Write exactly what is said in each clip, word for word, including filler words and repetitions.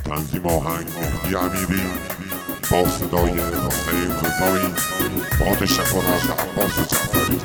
تنظیم آهنگ مهدی امیری با صدای حسین رضایی با تشکر از عباس جعفری.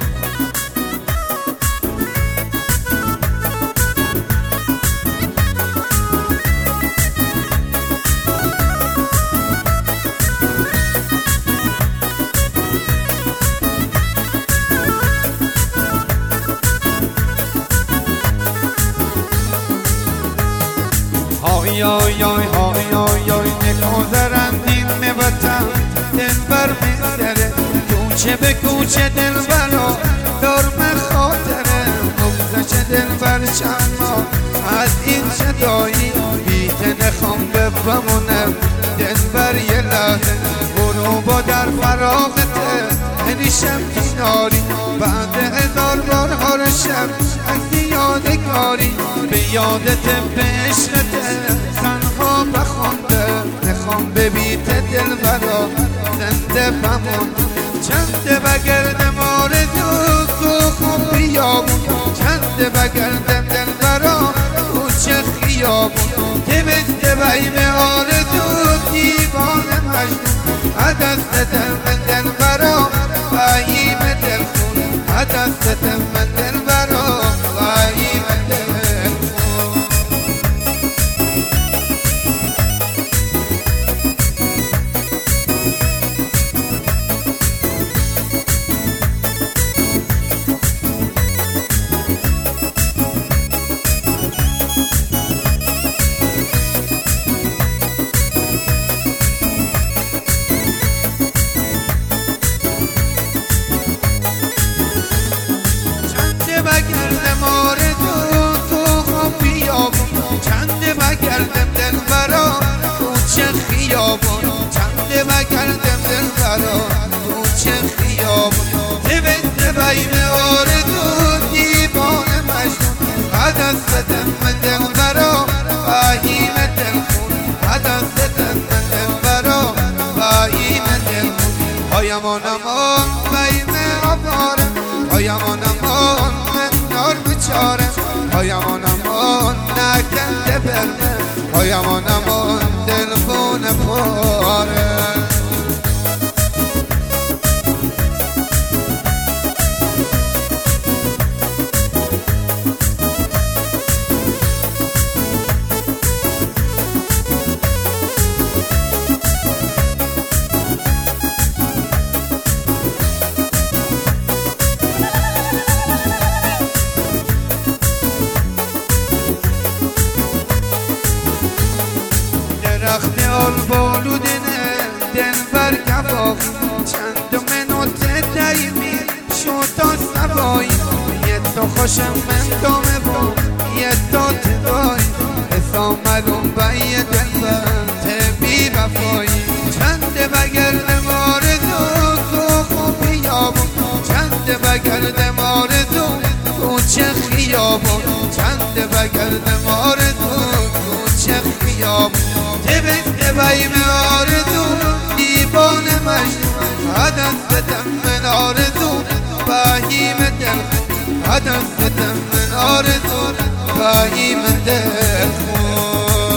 های های های های های های نگذرندین میبتم دلبر میگذره کوچه به کوچه دلبرا دارم خاطره مگذشت دلبر چند ماه از این جدایی بیته نخوام بمونم دلبر یه لحظه برو با در فراغته هنیشم کناری بعد هزار بار هارشم عکسی یادگاری به یادت به عشقته تنها بخونده نخوام به بیت دلبرا زنده بمون چنده بگردم آرزو تو خوب بیابون چنده بگردم دلبرا کوچه خیابون تبسته بیم آرزو دیوانه مجنون عدستم من دلبرا باییم دلخون عدستم من دلبرا باییم دلخون. بگردم آرزو تو خواب بیابون چنده بگردم دلبرا کوچه خیابون چنده بگردم دلبرا کوچه خیابون تبسته بیم آرزو دیوانه مجنون عدستم من دلبرا باییم دلخون عدستم من دلبرا باییم دلخون هایمان امان بیم آباره هایمان امان نار بچاره هایمان امان نکنده برده هایمان امان دلخون پاره. درخت آلبالودنه دلبر گواهی چند منوته دایمی شد تا سبایی یه تا خوشم من دامه با یه تا تدایی حسام ملوم بایی دلبر تبی وفایی چند بگردم آرزو تو خوب بیابون چند بگردم آرزو کوچه خیابون چند بگردم آرزو کوچه خیابون تبسته بیم آرزو دیوانه مجنون عدستم من آرزو باییم دلخون عدستم من آرزو باییم دلخون.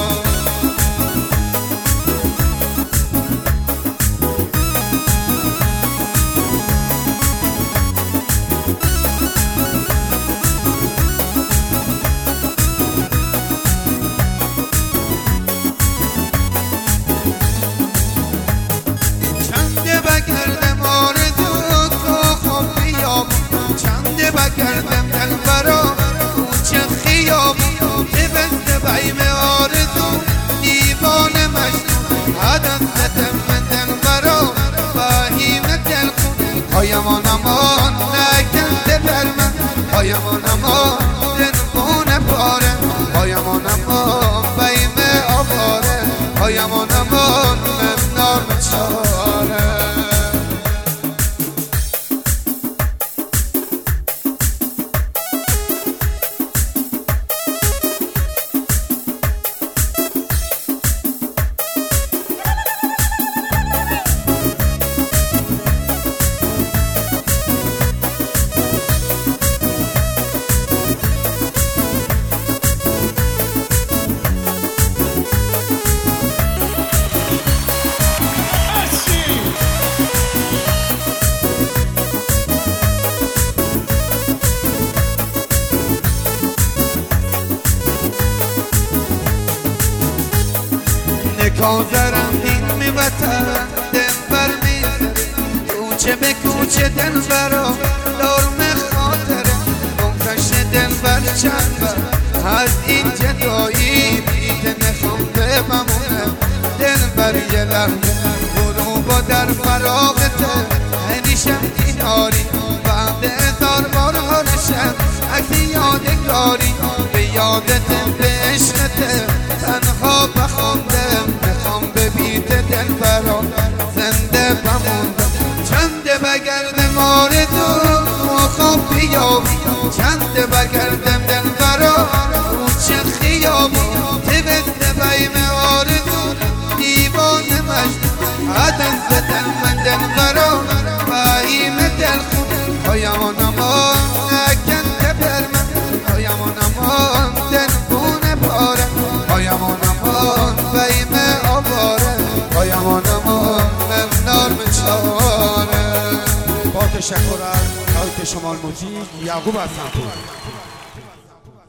بگردم آرزو تو خوب بیابون چنده بگردم دلبرا کوچه خیابون تبسته بیم آرزو دیوانه مجنون عدستم من دلبرا باییم دلخون هایمان امان نکنده برمن هایمان امان دلخون پاره هایمان امان بیم آواره هایمان امان من نامچاره. بازرم دین میوطن دنبر میزن کوچه به کوچه دنبرا دارم خاطره منتش دنبر چند بر از این جدایی که نخوام بمونه دنبر یه لحظه برو با در فراغته هنیشم ایناری بعد هزار بار حالشم عکس یادگاری به یادتم به عشقته تنها بخوندم میخوام به بیت دلبرا زنده بموندم چنده بگردم آرزو تو خواب بیابی چنده بگردم دلبرا کوچه خیابی تبسته بیم آرزو دیوانه مجد عدن زدن من دلبرا بیم دل خود پایمان امان نکن بر من پایمان امان دنبونه پاره پایمان امان بیم آواره پایمان امان ممنار مچاره با تشکر از آیت شمال موزیک یعقوب از سمپور